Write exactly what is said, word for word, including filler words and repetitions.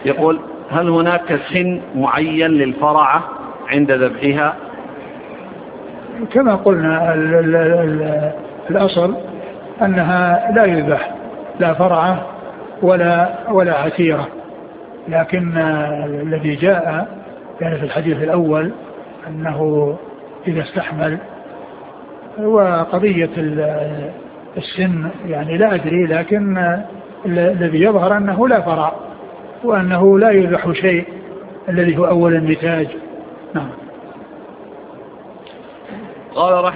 يقول هل هناك سن معين للفرعة عند ذبحها؟ كما قلنا ال ال ال الأصل أنها لا يذبح لا فرعة ولا ولا عتيرة، لكن الذي جاء يعني في الحديث الأول أنه إذا استحمل، وقضية السن يعني لا أدري، لكن الذي يظهر أنه لا فرع وأنه لا يذبح شيء الذي هو أول النتاج. نعم. قال